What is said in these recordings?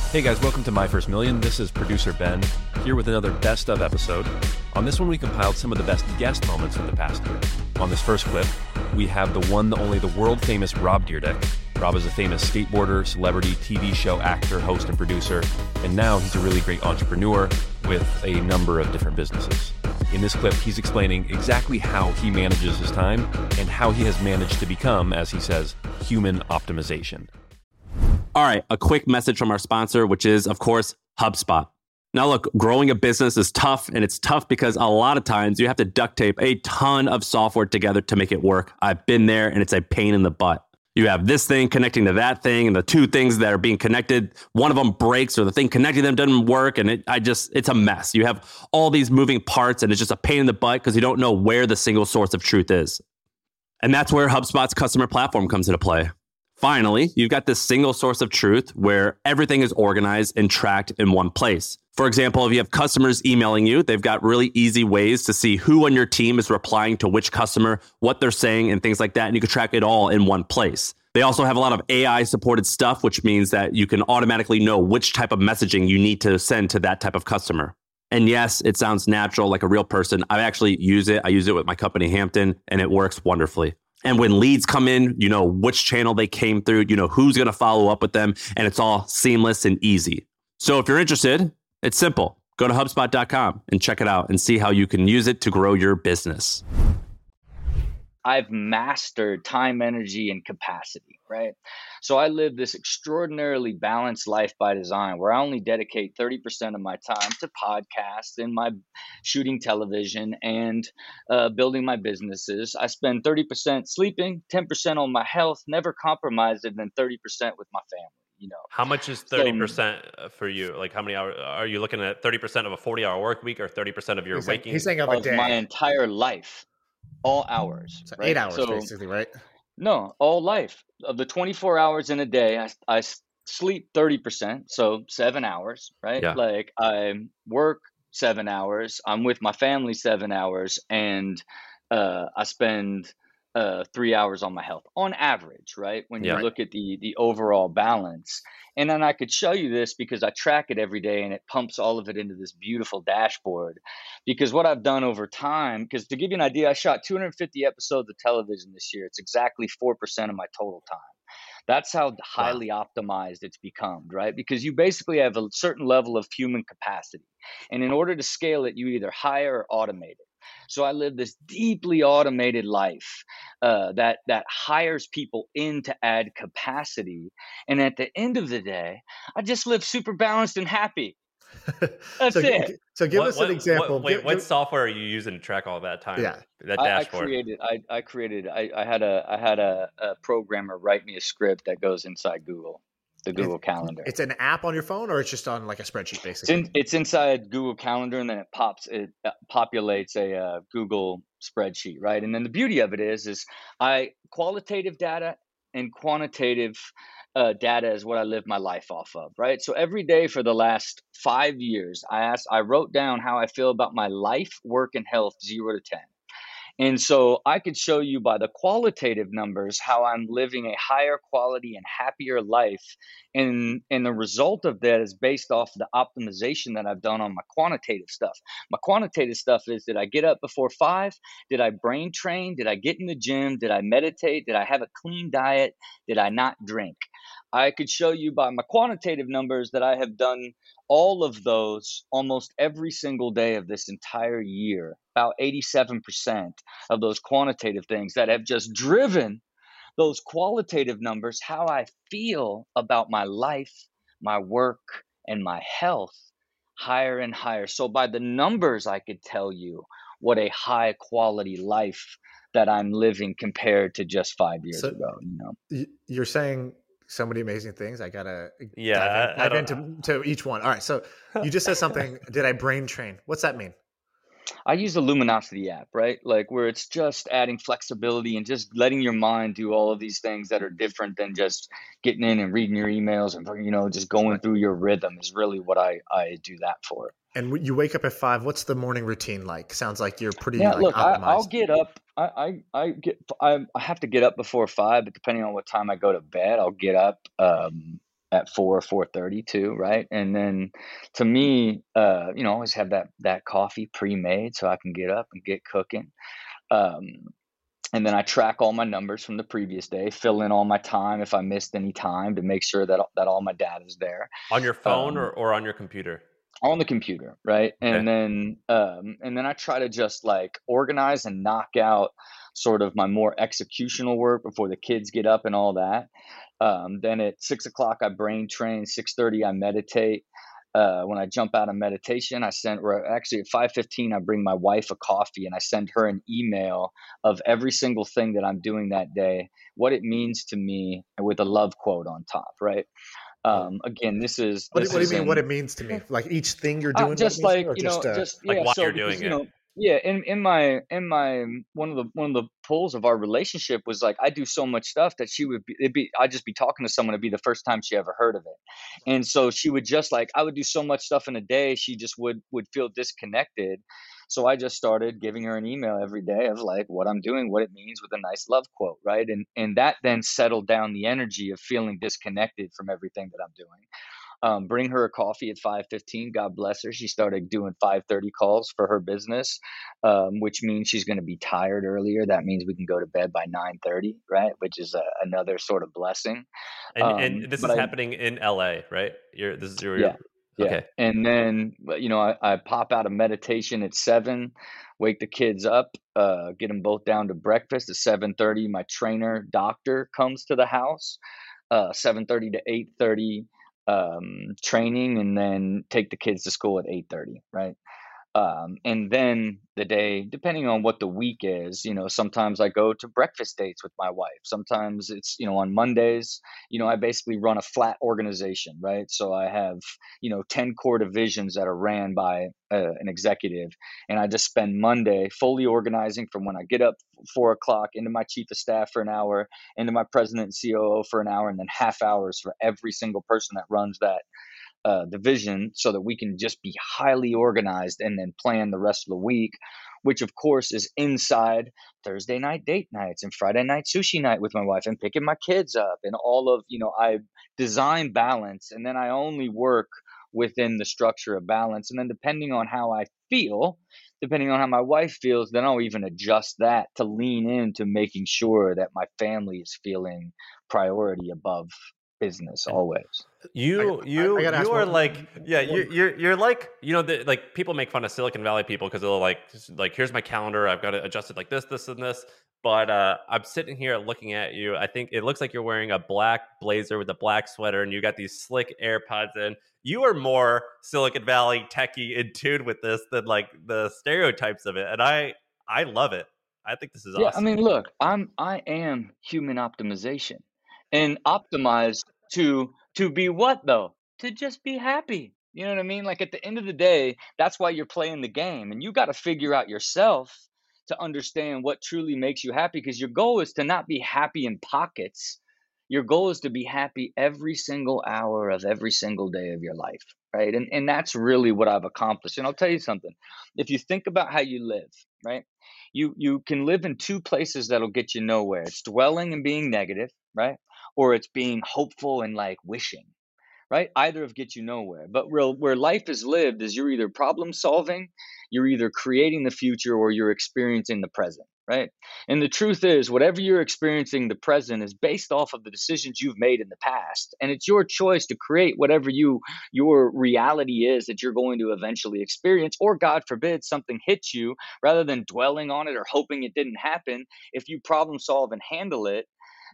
Hey guys, welcome to My First Million. This is producer Ben, here with another best of episode. On this one, we compiled some of the best guest moments of the past year. On this first clip, we have the one, the only, the world famous Rob Dyrdek. Rob is a famous skateboarder, celebrity, TV show actor, host, and producer, and now he's a really great entrepreneur with a number of different businesses. In this clip, he's explaining exactly how he manages his time and how he has managed to become, as he says, human optimization. All right, a quick message from our sponsor, which is, of course, HubSpot. Now, look, growing a business is tough, and it's tough because a lot of times you have to duct tape a ton of software together to make it work. I've been there, and it's a pain in the butt. You have this thing connecting to that thing, and the two things that are being connected, one of them breaks, or the thing connecting them doesn't work, and it's a mess. You have all these moving parts, and it's just a pain in the butt because you don't know where the single source of truth is. And that's where HubSpot's customer platform comes into play. Finally, you've got this single source of truth where everything is organized and tracked in one place. For example, if you have customers emailing you, they've got really easy ways to see who on your team is replying to which customer, what they're saying, and things like that. And you can track it all in one place. They also have a lot of AI supported stuff, which means that you can automatically know which type of messaging you need to send to that type of customer. And yes, it sounds natural, like a real person. I actually use it. I use it with my company, Hampton, and it works wonderfully. And when leads come in, you know which channel they came through, you know who's going to follow up with them, and it's all seamless and easy. So if you're interested, it's simple. Go to HubSpot.com and check it out and see how you can use it to grow your business. I've mastered time, energy, and capacity, right? So I live this extraordinarily balanced life by design where I only dedicate 30% of my time to podcasts and my shooting television and building my businesses. I spend 30% sleeping, 10% on my health, never compromise it, and then 30% with my family. You know, how much is 30% for you? Like, how many hours are you looking at? 30% of a 40-hour work week, or 30% of your waking? He's saying of a day. My entire life, all hours. So right? 8 hours, basically, right? No, all life. Of the 24 hours in a day, I sleep 30%, so 7 hours, right? Yeah. Like I work 7 hours, I'm with my family 7 hours, and I spend 3 hours on my health on average, right? When you look at the overall balance. And then I could show you this because I track it every day and it pumps all of it into this beautiful dashboard. Because what I've done over time, because to give you an idea, I shot 250 episodes of television this year. It's exactly 4% of my total time. That's how highly optimized it's become, right? Because you basically have a certain level of human capacity. And in order to scale it, you either hire or automate it. So I live this deeply automated life that hires people in to add capacity. And at the end of the day, I just live super balanced and happy. That's it. So give us an example. What software are you using to track all that time? Yeah. That dashboard. I had a programmer write me a script that goes inside Google. The Google Calendar. It's an app on your phone, or it's just on like a spreadsheet, basically? It's inside Google Calendar, and then it populates a Google spreadsheet, right? And then the beauty of it is qualitative data and quantitative data is what I live my life off of, right? So every day for the last 5 years, I wrote down how I feel about my life, work, and health, 0 to 10. And so I could show you by the qualitative numbers how I'm living a higher quality and happier life. And the result of that is based off the optimization that I've done on my quantitative stuff. My quantitative stuff is, did I get up before 5? Did I brain train? Did I get in the gym? Did I meditate? Did I have a clean diet? Did I not drink? I could show you by my quantitative numbers that I have done all of those almost every single day of this entire year, about 87% of those quantitative things that have just driven those qualitative numbers, how I feel about my life, my work, and my health higher and higher. So by the numbers, I could tell you what a high quality life that I'm living compared to just 5 years ago. You know, you're saying so many amazing things. I gotta dive into each one. All right. So you just said something. Did I brain train? What's that mean? I use the Luminosity app, right? Like where it's just adding flexibility and just letting your mind do all of these things that are different than just getting in and reading your emails and, you know, just going through your rhythm is really what I do that for. And you wake up at 5. What's the morning routine like? Sounds like you're pretty look, optimized. I'll get up. I have to get up before 5, but depending on what time I go to bed, I'll get up at 4:30 too, right? And then to me, I always have that coffee pre-made so I can get up and get cooking. Um, and then I track all my numbers from the previous day, fill in all my time if I missed any time to make sure that all my data is there. On your phone Um, or on your computer? on the computer, right? Okay. And then I try to just like organize and knock out sort of my more executional work before the kids get up and all that. Then at 6 o'clock I brain train, 6:30 I meditate. When I jump out of meditation, actually at 5:15 I bring my wife a coffee and I send her an email of every single thing that I'm doing that day, what it means to me, with a love quote on top, right? Again, this is What this do you is mean? What in it means to me? Like each thing you're doing, what it just means to me, like or just just Like yeah. why So you're because doing it. yeah, in my one of the pulls of our relationship was like I do so much stuff that I'd just be talking to someone, it'd be the first time she ever heard of it, and so she would just like I would do so much stuff in a day, she just would feel disconnected. So I just started giving her an email every day of like what I'm doing, what it means, with a nice love quote, right? And that then settled down the energy of feeling disconnected from everything that I'm doing. Bring her a coffee at 5:15. God bless her. She started doing 5:30 calls for her business, which means she's going to be tired earlier. That means we can go to bed by 9:30, right? Which is another sort of blessing. And this But is happening in LA, right? This is your yeah, yeah. okay. And then, I pop out of meditation at 7, wake the kids up, get them both down to breakfast at 7:30. My trainer doctor comes to the house, 7:30 to 8:30, training, and then take the kids to school at 8:30, right? And then the day, depending on what the week is, sometimes I go to breakfast dates with my wife. Sometimes it's, on Mondays, I basically run a flat organization, right? So I have, 10 core divisions that are ran by an executive. And I just spend Monday fully organizing from when I get up 4 o'clock, into my chief of staff for an hour, into my president and COO for an hour, and then half hours for every single person that runs that division, so that we can just be highly organized and then plan the rest of the week, which of course is inside Thursday night date nights and Friday night sushi night with my wife and picking my kids up and all of, I design balance, and then I only work within the structure of balance. And then depending on how I feel, depending on how my wife feels, then I'll even adjust that to lean into making sure that my family is feeling priority above business always. You gotta ask you are one- like yeah one- you're like like people make fun of Silicon Valley people because they'll like here's my calendar, I've got it adjusted like this and this, but I'm sitting here looking at you. I think it looks like you're wearing a black blazer with a black sweater and you got these slick AirPods in. You are more Silicon Valley techie in tune with this than like the stereotypes of it, and I love it. I think this is Yeah, I awesome. mean, look, I am human optimization, and optimized to be what though? To just be happy. You know what I mean? Like at the end of the day, that's why you're playing the game, and you got to figure out yourself to understand what truly makes you happy, because your goal is to not be happy in pockets. Your goal is to be happy every single hour of every single day of your life, right? And that's really what I've accomplished. And I'll tell you something. If you think about how you live, right? You can live in two places that'll get you nowhere. It's dwelling and being negative, right? Or it's being hopeful and like wishing, right? Either of get you nowhere. But where life is lived is you're either problem solving, you're either creating the future, or you're experiencing the present, right? And the truth is, whatever you're experiencing the present is based off of the decisions you've made in the past. And it's your choice to create whatever your reality is that you're going to eventually experience, or God forbid something hits you, rather than dwelling on it or hoping it didn't happen. If you problem solve and handle it,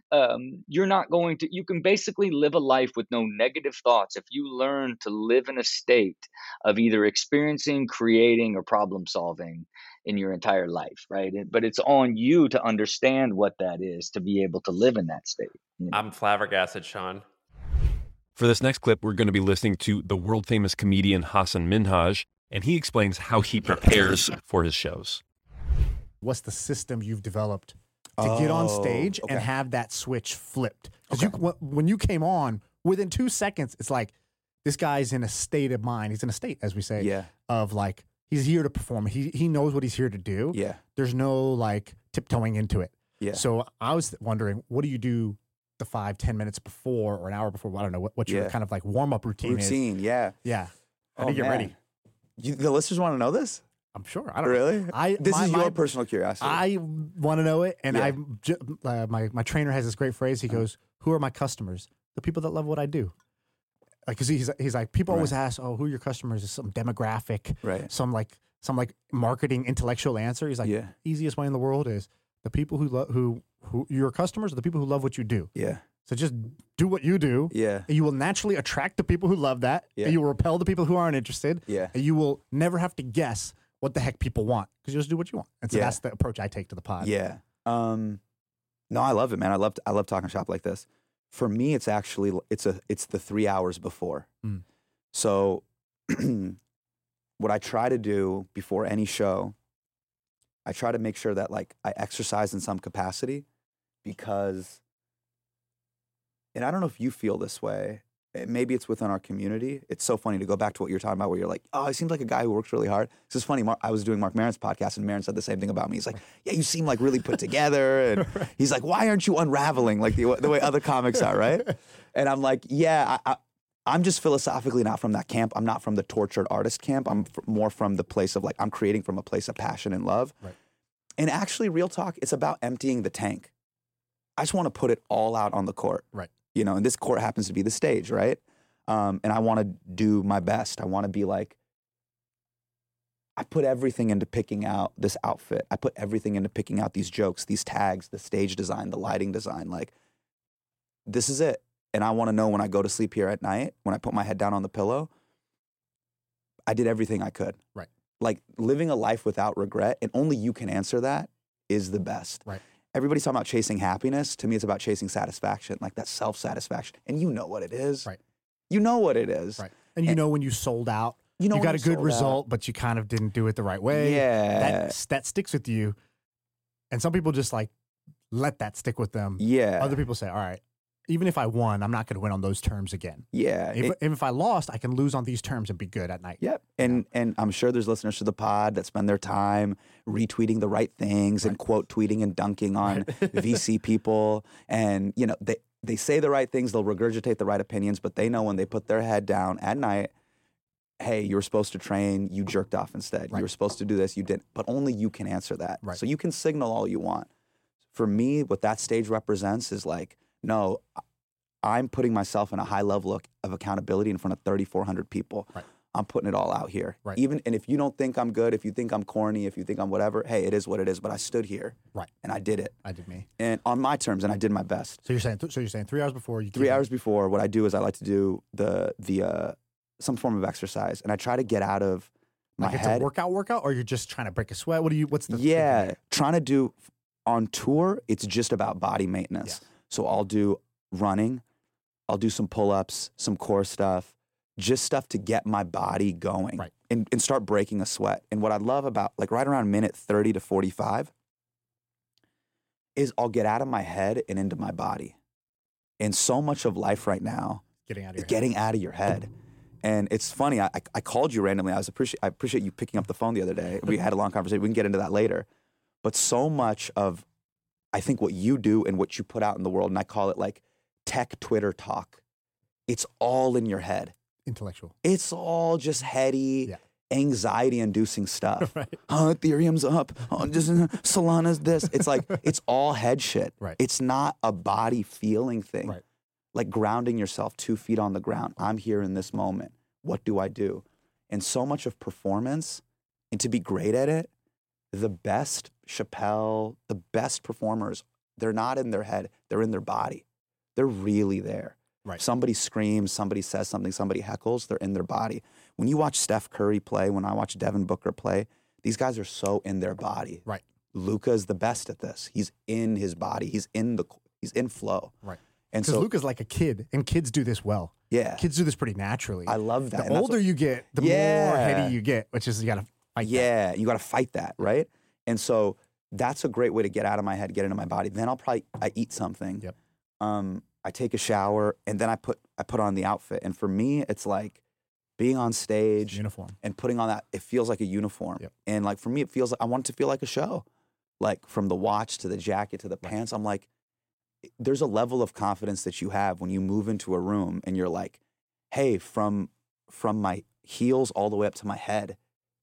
you're not going to, you can basically live a life with no negative thoughts if you learn to live in a state of either experiencing, creating, or problem solving in your entire life, right? But it's on you to understand what that is to be able to live in that state. I'm flabbergasted, Sean. For this next clip, we're going to be listening to the world famous comedian Hasan Minhaj, and he explains how he prepares for his shows. What's the system you've developed to get on stage and have that switch flipped? Because when you came on, within 2 seconds, it's like, this guy's in a state of mind. He's in a state, as we say, of like, he's here to perform. He knows what he's here to do. Yeah. There's no like tiptoeing into it. Yeah. So I was wondering, what do you do the 5-10 minutes before or an hour before. I don't know what your kind of like warm up routine is. Yeah. Yeah. How do you get ready? The listeners want to know this? I'm sure. I don't Really? know. This is your personal curiosity. I want to know it, and my trainer has this great phrase. He goes, "Who are my customers? The people that love what I do." Like, cause he's like, people always ask, "Oh, who are your customers?" Is some demographic, some marketing intellectual answer. He's like, easiest way in the world is the people who your customers are the people who love what you do. Yeah. So just do what you do. Yeah. And you will naturally attract the people who love that. Yeah. And you will repel the people who aren't interested. Yeah. And you will never have to guess what the heck people want because you just do what you want. And so that's the approach I take to the pod. Yeah. No, I love it, man. I love talking shop like this. For me, it's actually it's the 3 hours before. So what I try to do before any show, I try to make sure that like I exercise in some capacity because, and I don't know if you feel this way. Maybe it's within our community. It's so funny to go back to what you're talking about where you're like, oh, he seems like a guy who works really hard. It's just funny. I was doing Mark Maron's podcast and Maron said the same thing about me. He's like, yeah, you seem like really put together. And he's like, why aren't you unraveling like the way other comics are, right? And I'm like, yeah, I'm just philosophically not from that camp. I'm not from the tortured artist camp. I'm more from the place of like, I'm creating from a place of passion and love. Right. And actually, real talk, it's about emptying the tank. I just want to put it all out on the court. Right. You know, and this court happens to be the stage, right? And I want to do my best. I want to be like, I put everything into picking out this outfit. I put everything into picking out these jokes, these tags, the stage design, the lighting design. Like, this is it. And I want to know when I go to sleep here at night, when I put my head down on the pillow, I did everything I could. Right. Like, living a life without regret, and only you can answer that, is the best. Right. Everybody's talking about chasing happiness. To me, it's about chasing satisfaction, like that self-satisfaction. And you know what it is. Right. You know what it is. Right. And you know when you sold out, you got a good result, but you kind of didn't do it the right way. Yeah. That sticks with you. And some people just like let that stick with them. Yeah. Other people say, all right, even if I won, I'm not going to win on those terms again. Yeah. If I lost, I can lose on these terms and be good at night. Yep. And I'm sure there's listeners to the pod that spend their time retweeting the right things and quote tweeting and dunking on VC people. And, you know, they say the right things, they'll regurgitate the right opinions, but they know when they put their head down at night, hey, you were supposed to train, you jerked off instead. Right. You were supposed to do this, you didn't. But only you can answer that. Right. So you can signal all you want. For me, what that stage represents is like, no, I'm putting myself in a high level of accountability in front of 3,400 people. Right. I'm putting it all out here. Right. And if you don't think I'm good, if you think I'm corny, if you think I'm whatever, hey, it is what it is. But I stood here. Right. And I did it. I did me. And on my terms, and I did my best. So you're saying 3 hours before you 3 hours before, what I do is I like to do some form of exercise, and I try to get out of my like head. It's a workout, or you're just trying to break a sweat? What's the trying to do on tour, it's just about body maintenance. Yeah. So I'll do running, I'll do some pull-ups, some core stuff, just stuff to get my body going and start breaking a sweat. And what I love about, like, right around minute 30 to 45 is I'll get out of my head and into my body. And so much of life right now is getting out of your head. And it's funny, I called you randomly. I appreciate you picking up the phone the other day. We had a long conversation. We can get into that later. But so much of, I think, what you do and what you put out in the world, and I call it like tech Twitter talk, it's all in your head. Intellectual. It's all just heady, anxiety-inducing stuff. Right. Ethereum's up. Solana's this. It's like, it's all head shit. Right. It's not a body feeling thing. Right. Like grounding yourself 2 feet on the ground. I'm here in this moment. What do I do? And so much of performance, and to be great at it, the best Chappelle, the best performers, they're not in their head, they're in their body. They're really there. Right. Somebody screams, somebody says something, somebody heckles, they're in their body. When you watch Steph Curry play, when I watch Devin Booker play, these guys are so in their body. Right. Luka is the best at this. He's in his body. He's in flow. Right. And because so Luka's like a kid, and kids do this well. Yeah. Kids do this pretty naturally. I love that. The older you get, the more heady you get, which is you got to fight that. You got to fight that, right? And so that's a great way to get out of my head, get into my body. Then I eat something. Yep. I take a shower, and then I put on the outfit. And for me, it's like being on stage, uniform, and putting on that. It feels like a uniform. Yep. And like for me, it feels like I want it to feel like a show. Like from the watch to the jacket to the pants, I'm like, there's a level of confidence that you have when you move into a room and you're like, hey, from my heels all the way up to my head,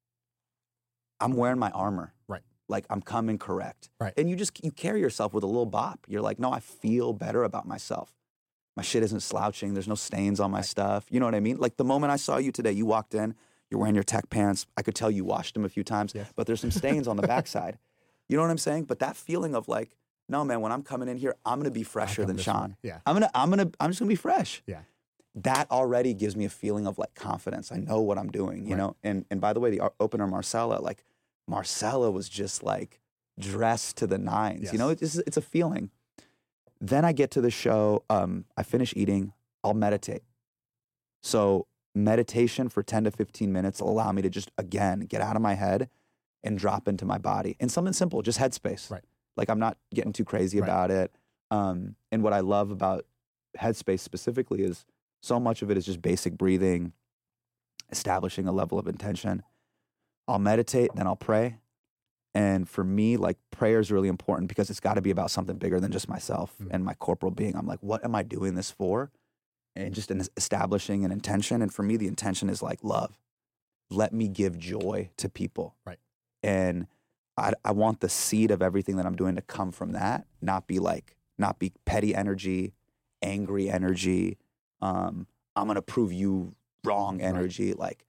I'm wearing my armor. Right. Like I'm coming correct. Right. And you carry yourself with a little bop. You're like, no, I feel better about myself. My shit isn't slouching. There's no stains on my stuff. You know what I mean? Like the moment I saw you today, you walked in, you're wearing your tech pants. I could tell you washed them a few times, but there's some stains on the backside. You know what I'm saying? But that feeling of like, no, man, when I'm coming in here, I'm gonna be fresher than Sean. Yeah. I'm just gonna be fresh. Yeah. That already gives me a feeling of like confidence. I know what I'm doing, you know? And by the way, the opener Marcella was just like dressed to the nines. Yes. You know, it's a feeling. Then I get to the show, I finish eating, I'll meditate. So meditation for 10 to 15 minutes will allow me to just, again, get out of my head and drop into my body. And something simple, just headspace. Right. Like I'm not getting too crazy about it. And what I love about headspace specifically is so much of it is just basic breathing, establishing a level of intention. I'll meditate, then I'll pray. And for me, like prayer is really important because it's got to be about something bigger than just myself and my corporal being. I'm like, what am I doing this for? And just establishing an intention. And for me, the intention is like love. Let me give joy to people. Right. And I want the seed of everything that I'm doing to come from that, not be petty energy, angry energy. I'm going to prove you wrong energy. Like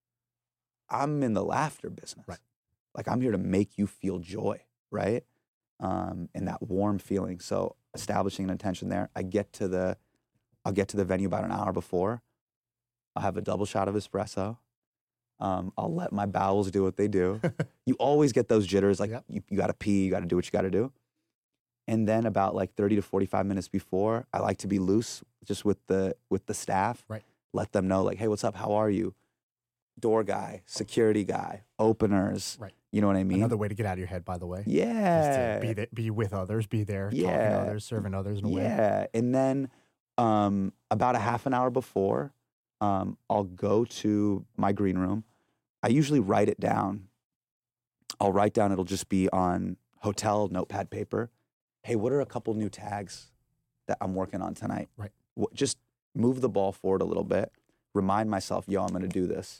I'm in the laughter business. Right. Like I'm here to make you feel joy, right? And that warm feeling. So establishing an intention there. I'll get to the venue about an hour before. I'll have a double shot of espresso. I'll let my bowels do what they do. You always get those jitters, like you got to pee, you got to do what you got to do. And then about like 30 to 45 minutes before, I like to be loose just with the staff. Right. Let them know like, hey, what's up? How are you? Door guy, security guy, openers. Right. You know what I mean? Another way to get out of your head, by the way. Yeah. Is to be with others, be there, talking to others, serving others in a way. Yeah. And then about a half an hour before, I'll go to my green room. I usually write it down. I'll write down, it'll just be on hotel notepad paper. Hey, what are a couple new tags that I'm working on tonight? Right. Just move the ball forward a little bit. Remind myself, I'm going to do this.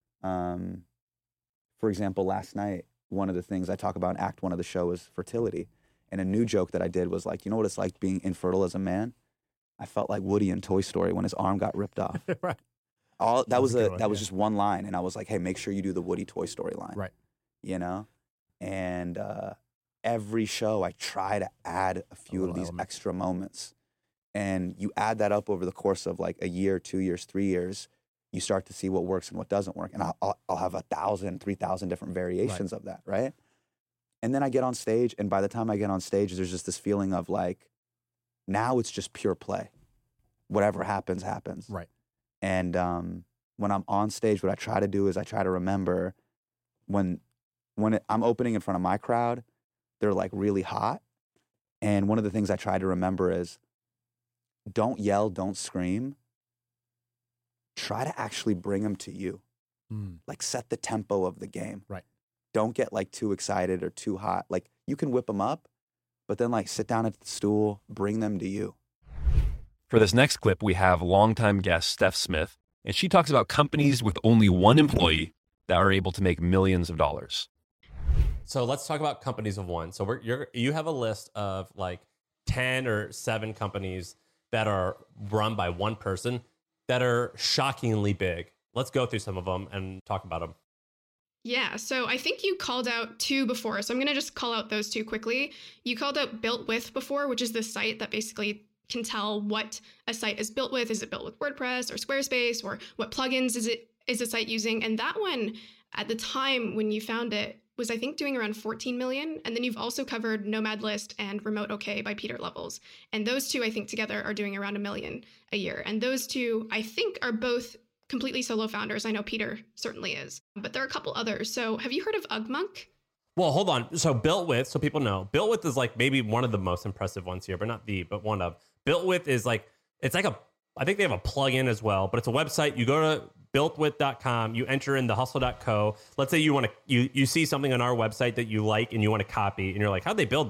For example, last night, one of the things I talk about in Act 1 of the show is fertility. And a new joke that I did was like, you know what it's like being infertile as a man? I felt like Woody in Toy Story when his arm got ripped off. Right. That was just one line. And I was like, hey, make sure you do the Woody Toy Story line. Right. You know? And every show I try to add a few of these extra moments. And you add that up over the course of like a year, 2 years, 3 years, you start to see what works and what doesn't work. And I'll have 1,000, 3,000 different variations of that, right? And then I get on stage, and by the time I get on stage, there's just this feeling of like, now it's just pure play. Whatever happens, happens. Right. And when I'm on stage, what I try to do is I try to remember when I'm opening in front of my crowd, they're like really hot. And one of the things I try to remember is don't yell, don't scream. Try to actually bring them to you. Like set the tempo of the game. Right. Don't get like too excited or too hot. Like you can whip them up, but then like sit down at the stool, bring them to you. For this next clip, we have longtime guest Steph Smith, and she talks about companies with only one employee that are able to make millions of dollars. So let's talk about companies of one. So you have a list of like 10 or 7 companies that are run by one person that are shockingly big. Let's go through some of them and talk about them. Yeah, so I think you called out 2 before, so I'm going to just call out those 2 quickly. You called out Built With before, which is the site that basically can tell what a site is built with. Is it built with WordPress or Squarespace, or what plugins is the site using? And that one, at the time when you found it, was I think doing around 14 million. And then you've also covered Nomad List and Remote OK by Peter Levels. And those 2, I think together are doing around $1 million a year. And those 2, I think, are both completely solo founders. I know Peter certainly is, but there are a couple others. So have you heard of UgMonk? Well, hold on. So Built With, so people know, Built With is like maybe one of the most impressive ones here, but not but one of. Built With is like, it's like I think they have a plugin as well, but it's a website. You go to builtwith.com, you enter in the hustle.co. Let's say you see something on our website that you like and you want to copy, and you're like, how'd they build that?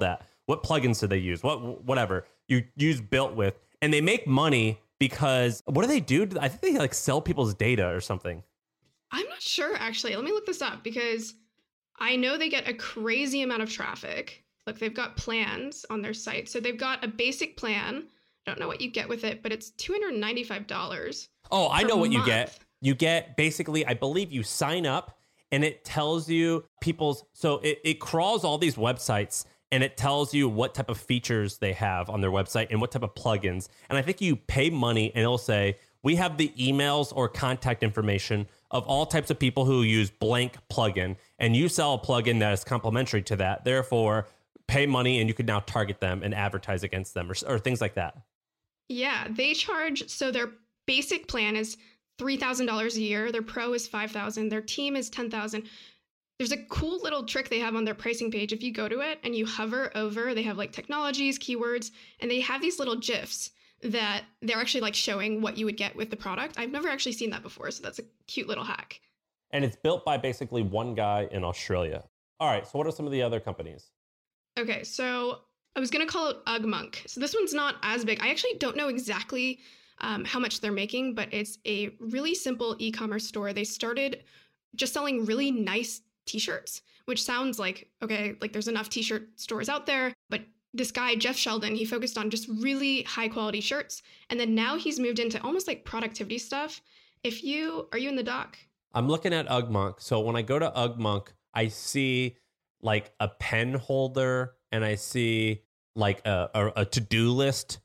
what plugins do they use, whatever. You use Built With, and they make money because what do they do? I think they like sell people's data or something. I'm not sure, actually. Let me look this up because I know they get a crazy amount of traffic. Look, they've got plans on their site. So they've got a basic plan. I don't know what you get with it, but it's $295. Oh, I know what you month. get. You get basically, I believe you sign up and it tells you so it crawls all these websites and it tells you what type of features they have on their website and what type of plugins. And I think you pay money and it'll say, we have the emails or contact information of all types of people who use blank plugin, and you sell a plugin that is complementary to that. Therefore, pay money and you could now target them and advertise against them or things like that. Yeah, they charge. So their basic plan is $3,000 a year. Their pro is $5,000. Their team is $10,000. There's a cool little trick they have on their pricing page. If you go to it and you hover over, they have like technologies, keywords, and they have these little GIFs that they're actually like showing what you would get with the product. I've never actually seen that before, so that's a cute little hack. And it's built by basically one guy in Australia. All right, so what are some of the other companies? Okay, so I was going to call it UgMonk. So this one's not as big. I actually don't know exactly how much they're making, but it's a really simple e-commerce store. They started just selling really nice t-shirts, which sounds like, okay, like there's enough t-shirt stores out there, but this guy, Jeff Sheldon, he focused on just really high quality shirts. And then now he's moved into almost like productivity stuff. Are you in the doc? I'm looking at UgMonk. So when I go to UgMonk, I see like a pen holder and I see like a to-do list,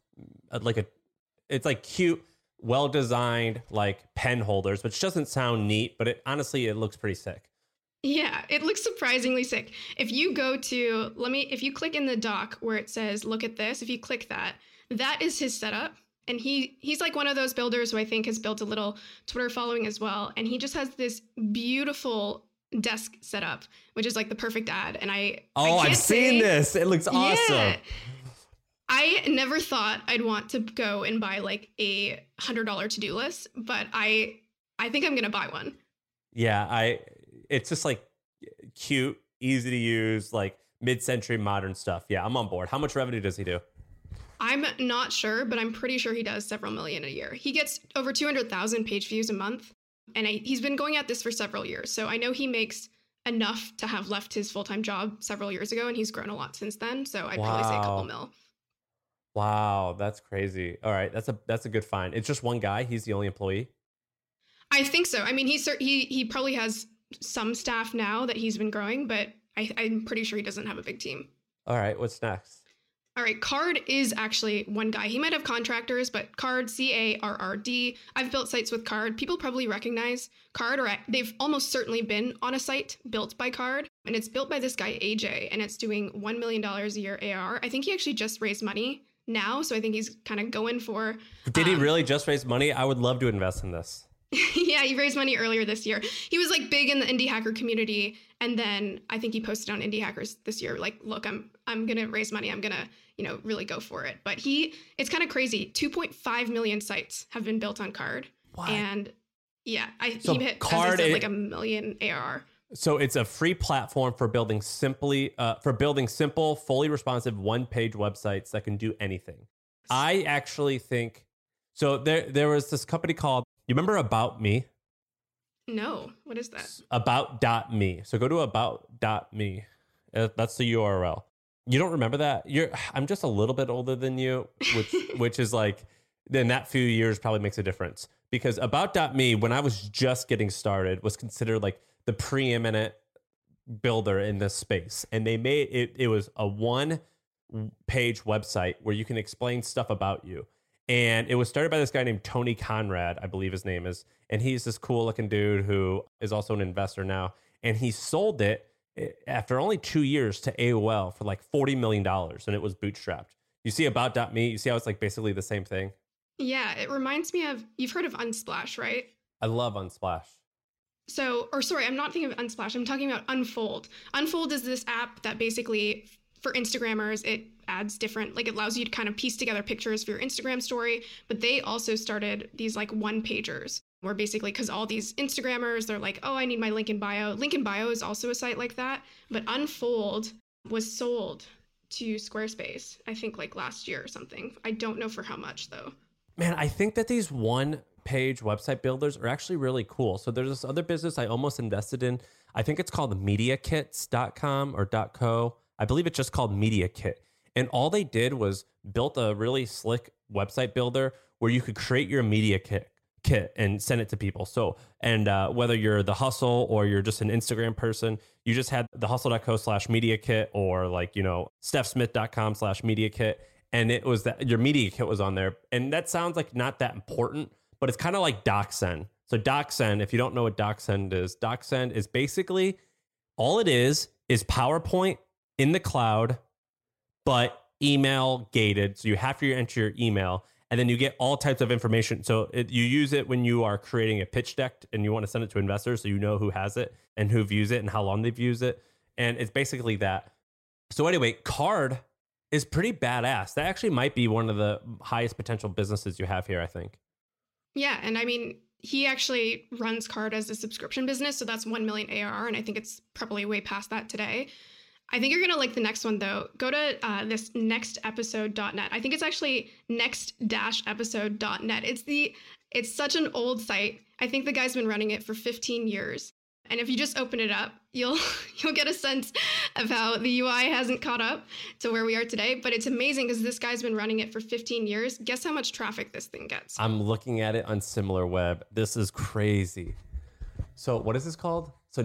it's like cute, well-designed like pen holders, which doesn't sound neat, but honestly, it looks pretty sick. Yeah, it looks surprisingly sick. If you go to, if you click in the doc where it says, look at this, if you click that, that is his setup. And he's like one of those builders who I think has built a little Twitter following as well. And he just has this beautiful desk setup, which is like the perfect ad. And I've seen this. It looks awesome. Yeah, I never thought I'd want to go and buy like a $100 to-do list, but I think I'm going to buy one. Yeah, it's just like cute, easy to use, like mid-century modern stuff. Yeah, I'm on board. How much revenue does he do? I'm not sure, but I'm pretty sure he does several million a year. He gets over 200,000 page views a month, and he's been going at this for several years. So I know he makes enough to have left his full-time job several years ago, and he's grown a lot since then. So I'd probably say a couple mil. Wow, that's crazy. All right, that's a good find. It's just one guy. He's the only employee. I think so. I mean, he probably has some staff now that he's been growing, but I'm pretty sure he doesn't have a big team. All right, what's next? All right, Carrd is actually one guy. He might have contractors, but Carrd, Carrd. I've built sites with Carrd. People probably recognize Carrd, or they've almost certainly been on a site built by Carrd. And it's built by this guy, AJ, and it's doing $1 million a year ARR. I think he actually just raised money now, so I think he's kind of going for... Did he really just raise money? I would love to invest in this. Yeah, he raised money earlier this year. He was like big in the indie hacker community, and then I think he posted on Indie Hackers this year, like, look, I'm gonna raise money. I'm gonna, really go for it. But it's kind of crazy. 2.5 million sites have been built on Carrd. What? And yeah, so he hit, Carrd, as I said, like $1 million ARR. So it's a free platform for building simple, fully responsive one-page websites that can do anything. I actually think so. There was this company called, you remember About Me? No, what is that? About.me. So go to about.me. That's the URL. You don't remember that? I'm just a little bit older than you, which is like, then that few years probably makes a difference. Because About.me, when I was just getting started, was considered like the preeminent builder in this space. And they made it was a one-page website where you can explain stuff about you. And it was started by this guy named Tony Conrad, I believe his name is. And he's this cool looking dude who is also an investor now. And he sold it after only 2 years to AOL for like $40 million. And it was bootstrapped. You see About.me, you see how it's like basically the same thing? Yeah, it reminds me of, you've heard of Unsplash, right? I love Unsplash. I'm not thinking of Unsplash. I'm talking about Unfold. Unfold is this app that basically, for Instagrammers, it adds different, like it allows you to kind of piece together pictures for your Instagram story. But they also started these like one-pagers where basically, because all these Instagrammers, they're like, oh, I need my link in bio. Link in bio is also a site like that. But Unfold was sold to Squarespace, I think like last year or something. I don't know for how much though. Man, I think that these one-page website builders are actually really cool. So there's this other business I almost invested in. I think it's called MediaKits.com or .co. I believe it's just called MediaKit. And all they did was built a really slick website builder where you could create your media kit and send it to people. So, and whether you're The Hustle or you're just an Instagram person, you just had thehustle.co/media kit or like, stephsmith.com/media kit. And it was that your media kit was on there. And that sounds like not that important, but it's kind of like DocSend. So DocSend, if you don't know what DocSend is basically all it is PowerPoint in the cloud, but email gated. So you have to enter your email and then you get all types of information. So you use it when you are creating a pitch deck and you want to send it to investors so you know who has it and who views it and how long they've used it. And it's basically that. So anyway, Card is pretty badass. That actually might be one of the highest potential businesses you have here, I think. Yeah, and I mean, he actually runs Card as a subscription business, so that's 1 million ARR, and I think it's probably way past that today. I think you're going to like the next one, though. Go to this nextepisode.net. I think it's actually next-episode.net. It's such an old site. I think the guy's been running it for 15 years. And if you just open it up, you'll get a sense of how the UI hasn't caught up to where we are today. But it's amazing because this guy's been running it for 15 years. Guess how much traffic this thing gets? I'm looking at it on SimilarWeb. This is crazy. So what is this called? So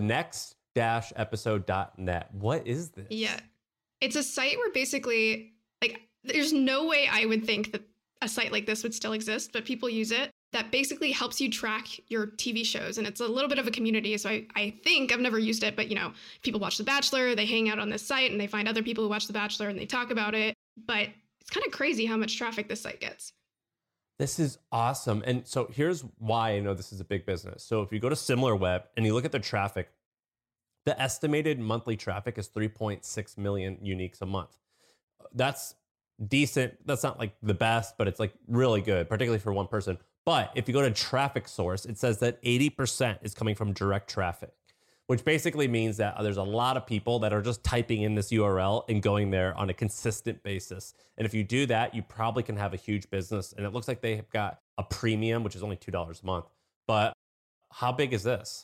next-episode.net. What is this? Yeah. It's a site where basically, like, there's no way I would think that a site like this would still exist, but people use it. That basically helps you track your TV shows. And it's a little bit of a community. So I think, I've never used it, but people watch The Bachelor, they hang out on this site and they find other people who watch The Bachelor and they talk about it. But it's kind of crazy how much traffic this site gets. This is awesome. And so here's why I know this is a big business. So if you go to SimilarWeb and you look at the traffic, the estimated monthly traffic is 3.6 million uniques a month. That's decent. That's not like the best, but it's like really good, particularly for one person. But if you go to Traffic Source, it says that 80% is coming from direct traffic, which basically means that there's a lot of people that are just typing in this URL and going there on a consistent basis. And if you do that, you probably can have a huge business. And it looks like they have got a premium, which is only $2 a month. But how big is this?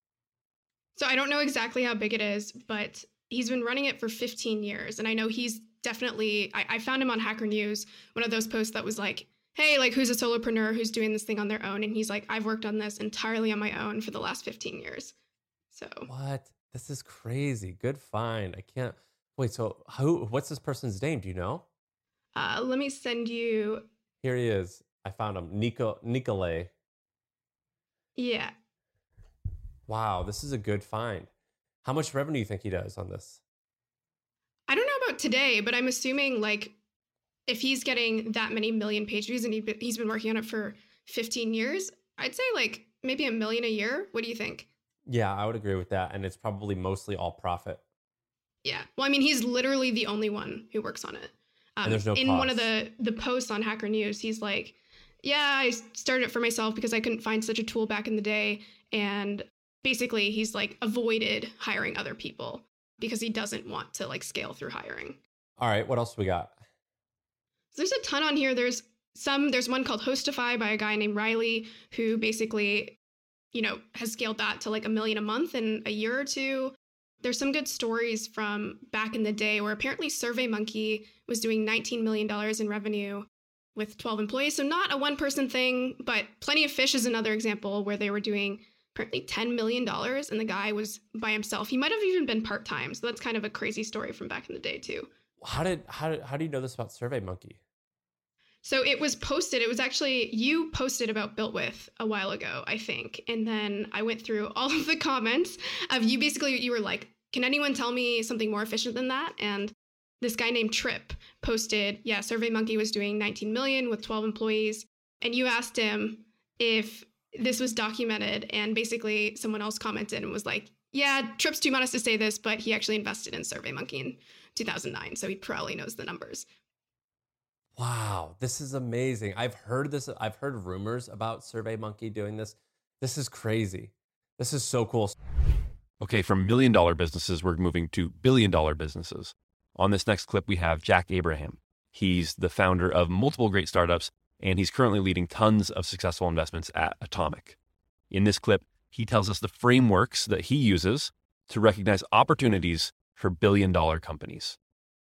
So I don't know exactly how big it is, but he's been running it for 15 years. And I know he's definitely, I found him on Hacker News, one of those posts that was like, hey, like, who's a solopreneur who's doing this thing on their own? And he's like, I've worked on this entirely on my own for the last 15 years. So what? This is crazy. Good find. I can't wait. So what's this person's name? Do you know? Let me send you. Here he is. I found him. Nikolay. Yeah. Wow. This is a good find. How much revenue do you think he does on this? I don't know about today, but I'm assuming like, if he's getting that many million page views and he's been working on it for 15 years, I'd say like maybe $1 million a year. What do you think? Yeah, I would agree with that. And it's probably mostly all profit. Yeah. Well, I mean, he's literally the only one who works on it. And there's no in cost. One of the posts on Hacker News, he's like, yeah, I started it for myself because I couldn't find such a tool back in the day. And basically he's like avoided hiring other people because he doesn't want to like scale through hiring. All right. What else we got? So there's a ton on here. There's one called Hostify by a guy named Riley who basically, has scaled that to like $1 million a month in a year or two. There's some good stories from back in the day where apparently SurveyMonkey was doing $19 million in revenue with 12 employees. So not a one-person thing, but Plenty of Fish is another example where they were doing apparently $10 million and the guy was by himself. He might have even been part-time. So that's kind of a crazy story from back in the day too. How do you know this about SurveyMonkey? So it was posted. It was actually, you posted about Built With a while ago, I think. And then I went through all of the comments of you. Basically, you were like, can anyone tell me something more efficient than that? And this guy named Trip posted, yeah, SurveyMonkey was doing 19 million with 12 employees. And you asked him if this was documented. And basically someone else commented and was like, yeah, Trip's too modest to say this, but he actually invested in SurveyMonkey in 2009. So he probably knows the numbers. Wow, this is amazing. I've heard this. I've heard rumors about SurveyMonkey doing this. This is crazy. This is so cool. Okay, from $1 million businesses, we're moving to $1 billion businesses. On this next clip, we have Jack Abraham. He's the founder of multiple great startups, and he's currently leading tons of successful investments at Atomic. In this clip, he tells us the frameworks that he uses to recognize opportunities for billion-dollar companies.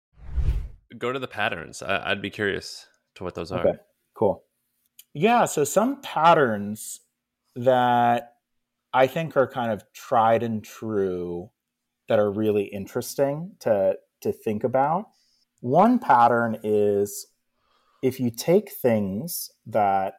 Go to the patterns. I'd be curious to what those are. Okay, cool. Yeah, so some patterns that I think are kind of tried and true that are really interesting to think about. One pattern is if you take things that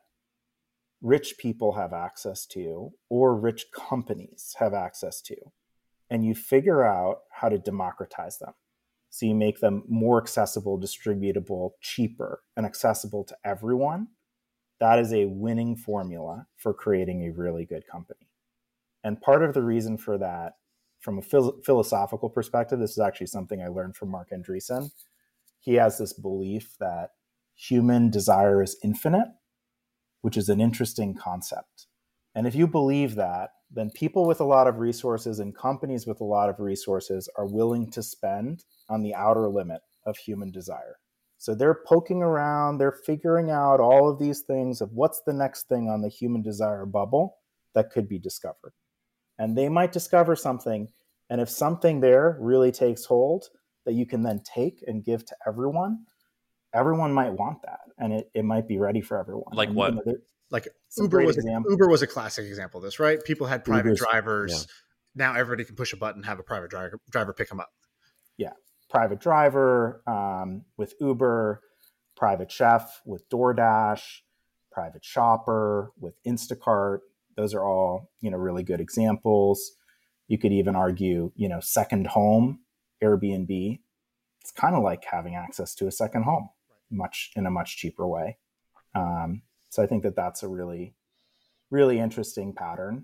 rich people have access to or rich companies have access to, and you figure out how to democratize them. So you make them more accessible, distributable, cheaper, and accessible to everyone. That is a winning formula for creating a really good company. And part of the reason for that, from a philosophical perspective, this is actually something I learned from Marc Andreessen. He has this belief that human desire is infinite, which is an interesting concept. And if you believe that, then people with a lot of resources and companies with a lot of resources are willing to spend on the outer limit of human desire. So they're poking around, they're figuring out all of these things of what's the next thing on the human desire bubble that could be discovered. And they might discover something, and if something there really takes hold that you can then take and give to everyone might want that, and it might be ready for everyone. Like and, what? Like Uber was a classic example of this, right? People had private drivers. Yeah. Now everybody can push a button, have a private driver pick them up. Yeah. Private driver with Uber, private chef with DoorDash, private shopper with Instacart. Those are all, really good examples. You could even argue, second home, Airbnb. It's kind of like having access to a second home, in a much cheaper way. So I think that that's a really, really interesting pattern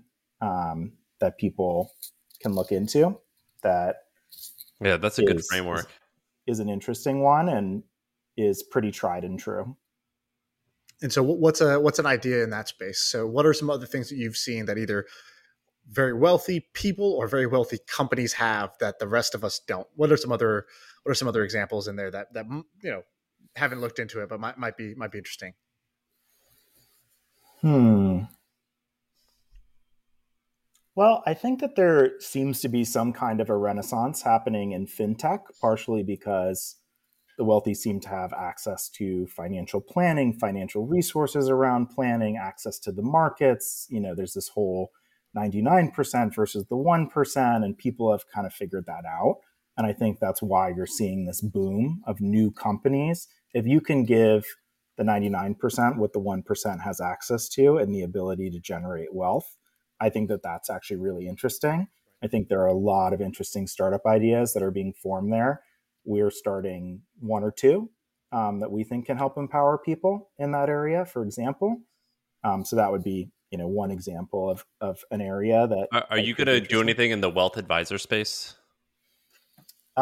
that people can look into. That's a good framework. Is an interesting one and is pretty tried and true. And so what's an idea in that space? So what are some other things that you've seen that either very wealthy people or very wealthy companies have that the rest of us don't? What are some other examples in there that haven't looked into it but might be interesting? Well, I think that there seems to be some kind of a renaissance happening in fintech, partially because the wealthy seem to have access to financial planning, financial resources around planning, access to the markets. There's this whole 99% versus the 1%, and people have kind of figured that out. And I think that's why you're seeing this boom of new companies. If you can give the 99% what the 1% has access to and the ability to generate wealth, I think that that's actually really interesting. I think there are a lot of interesting startup ideas that are being formed there. We're starting one or two that we think can help empower people in that area, for example. So that would be, one example of an area that. Are you going to do anything in the wealth advisor space? We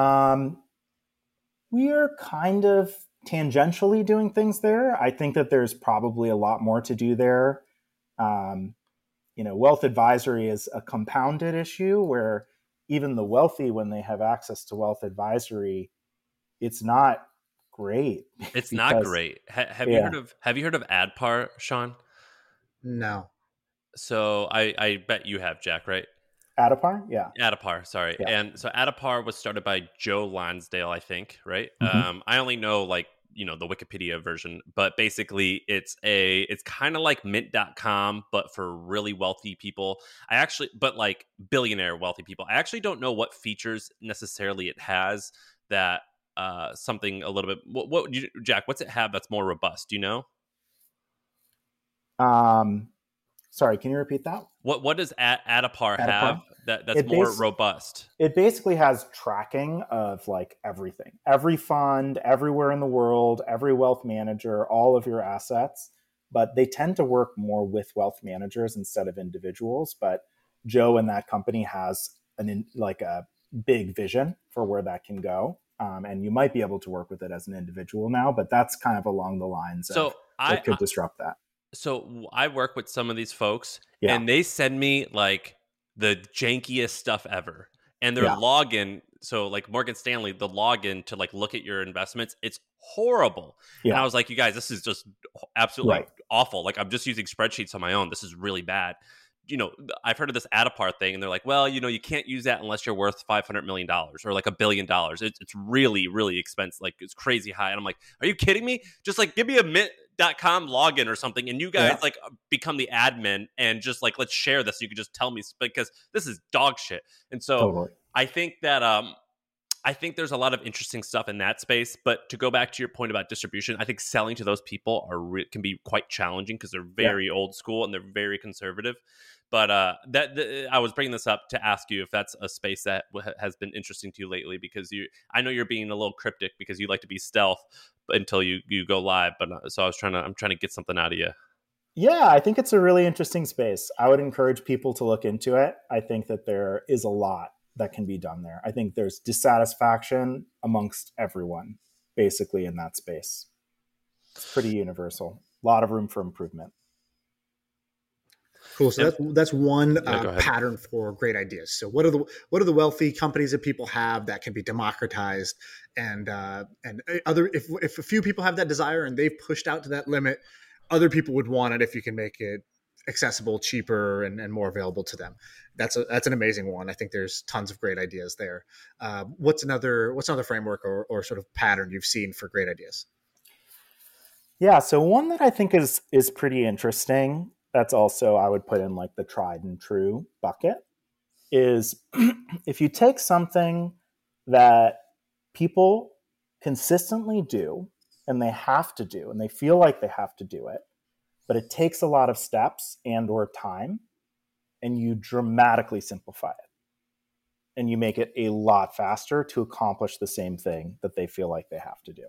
are kind of tangentially doing things there. I think that there's probably a lot more to do there. Wealth advisory is a compounded issue where even the wealthy, when they have access to wealth advisory, it's not great. It's not great. Have you heard of AdPar, Sean? No. So I bet you have, Jack, right? AdPar? Yeah. AdPar, sorry. Yeah. And so AdPar was started by Joe Lansdale, I think, right? Mm-hmm. I only know the Wikipedia version, but basically it's kind of like mint.com, but for really wealthy people. But like billionaire wealthy people. I actually don't know what features necessarily it has that something a little bit, Jack, what's it have that's more robust? Do you know? Sorry, can you repeat that? What does AdPar have that's more robust? It basically has tracking of like everything, every fund, everywhere in the world, every wealth manager, all of your assets. But they tend to work more with wealth managers instead of individuals. But Joe and that company has a big vision for where that can go. And you might be able to work with it as an individual now, but that's kind of along the lines of what could disrupt that. So I work with some of these folks and they send me like the jankiest stuff ever. And their login so like Morgan Stanley, the login to like look at your investments, it's horrible. Yeah. And I was like, you guys, this is just absolutely Right. awful. Like I'm just using spreadsheets on my own. This is really bad. I've heard of this Adapar thing, and they're like, well, you can't use that unless you're worth $500 million or like $1 billion. It's really, really expensive. Like it's crazy high. And I'm like, are you kidding me? Just like give me a mint.com login or something, and you guys like become the admin and just like, let's share this. You can just tell me, because this is dog shit. And so Totally. I think that I think there's a lot of interesting stuff in that space. But to go back to your point about distribution, I think selling to those people can be quite challenging because they're very old school and they're very conservative. But I was bringing this up to ask you if that's a space that has been interesting to you lately, because I know you're being a little cryptic because you like to be stealth until you go live. But so I'm trying to get something out of you. Yeah, I think it's a really interesting space. I would encourage people to look into it. I think that there is a lot that can be done there. I think there's dissatisfaction amongst everyone, basically, in that space. It's pretty universal. A lot of room for improvement. Cool. So that's one pattern for great ideas. So what are the wealthy companies that people have that can be democratized, and other if a few people have that desire and they've pushed out to that limit, other people would want it if you can make it accessible, cheaper, and more available to them. That's an amazing one. I think there's tons of great ideas there. What's another framework or sort of pattern you've seen for great ideas? Yeah, so one that I think is pretty interesting, that's also I would put in like the tried and true bucket, is if you take something that people consistently do and they have to do and they feel like they have to do it, but it takes a lot of steps and or time, and you dramatically simplify it and you make it a lot faster to accomplish the same thing that they feel like they have to do.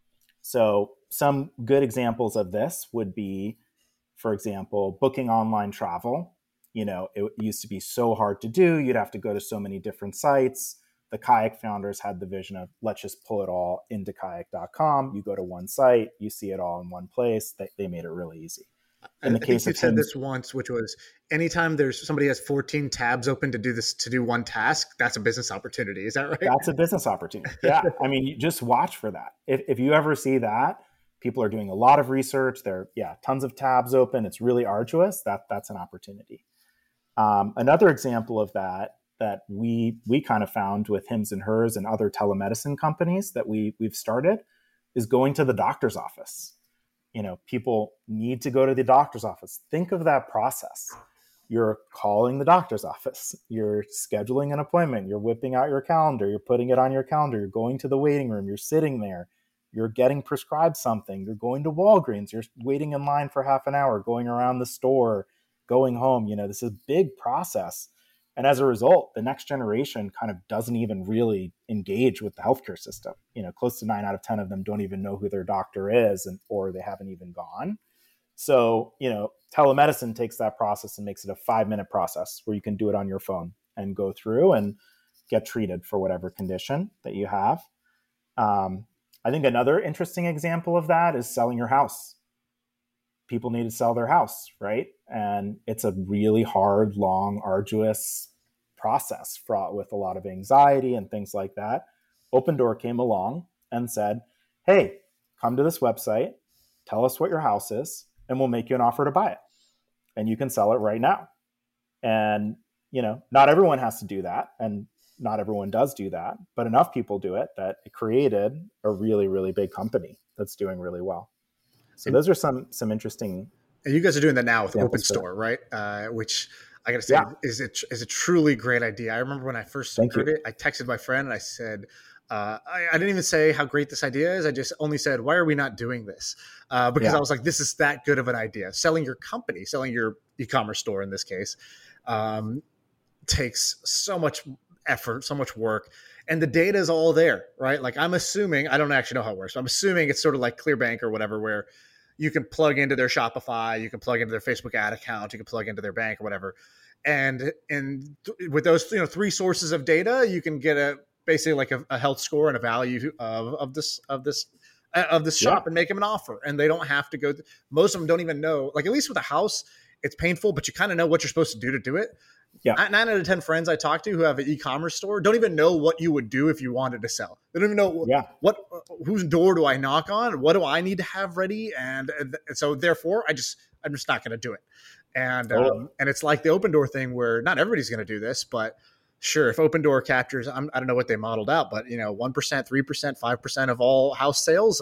So some good examples of this would be, for example, booking online travel. It used to be so hard to do. You'd have to go to so many different sites. The Kayak founders had the vision of, let's just pull it all into kayak.com. You go to one site, you see it all in one place. They made it really easy. I think you said this once, which was anytime somebody has 14 tabs open to do one task, that's a business opportunity. Is that right? That's a business opportunity. Yeah. I mean, you just watch for that. If you ever see that, people are doing a lot of research. There are tons of tabs open. It's really arduous. That's an opportunity. Another example of that we kind of found with Hims and Hers and other telemedicine companies that we've started is going to the doctor's office. People need to go to the doctor's office. Think of that process. You're calling the doctor's office. You're scheduling an appointment. You're whipping out your calendar. You're putting it on your calendar. You're going to the waiting room. You're sitting there. You're getting prescribed something. You're going to Walgreens. You're waiting in line for half an hour, going around the store, going home. This is a big process. And as a result, the next generation kind of doesn't even really engage with the healthcare system. Close to 9 out of 10 of them don't even know who their doctor is, or they haven't even gone. So, telemedicine takes that process and makes it a 5-minute process where you can do it on your phone and go through and get treated for whatever condition that you have. I think another interesting example of that is selling your house. People need to sell their house, right? And it's a really hard, long, arduous process fraught with a lot of anxiety and things like that. Opendoor came along and said, hey, come to this website, tell us what your house is, and we'll make you an offer to buy it. And you can sell it right now. And, not everyone has to do that. And not everyone does do that, but enough people do it that it created a really, really big company that's doing really well. So those are some interesting. And you guys are doing that now with Openstore, right? Which I got to say is a truly great idea. I remember when I first heard it, I texted my friend and I said, I didn't even say how great this idea is. I just only said, why are we not doing this? Because I was like, this is that good of an idea. Selling your company, selling your e-commerce store in this case, takes so much effort, so much work, and the data is all there, right? Like I'm assuming, I don't actually know how it works, but I'm assuming it's sort of like ClearBank or whatever, where you can plug into their Shopify, you can plug into their Facebook ad account, you can plug into their bank or whatever. And with those 3 sources of data, you can get basically like a health score and a value of this shop and make them an offer. And they don't have to go. Most of them don't even know, like at least with a house, it's painful, but you kind of know what you're supposed to do it. Yeah. 9 out of 10 friends I talk to who have an e-commerce store don't even know what you would do if you wanted to sell. They don't even know what whose door do I knock on? What do I need to have ready? And so therefore I'm just not going to do it. And and it's like the Open Door thing where not everybody's going to do this, but sure, if Open Door captures, I don't know what they modeled out, but 1%, 3%, 5% of all house sales,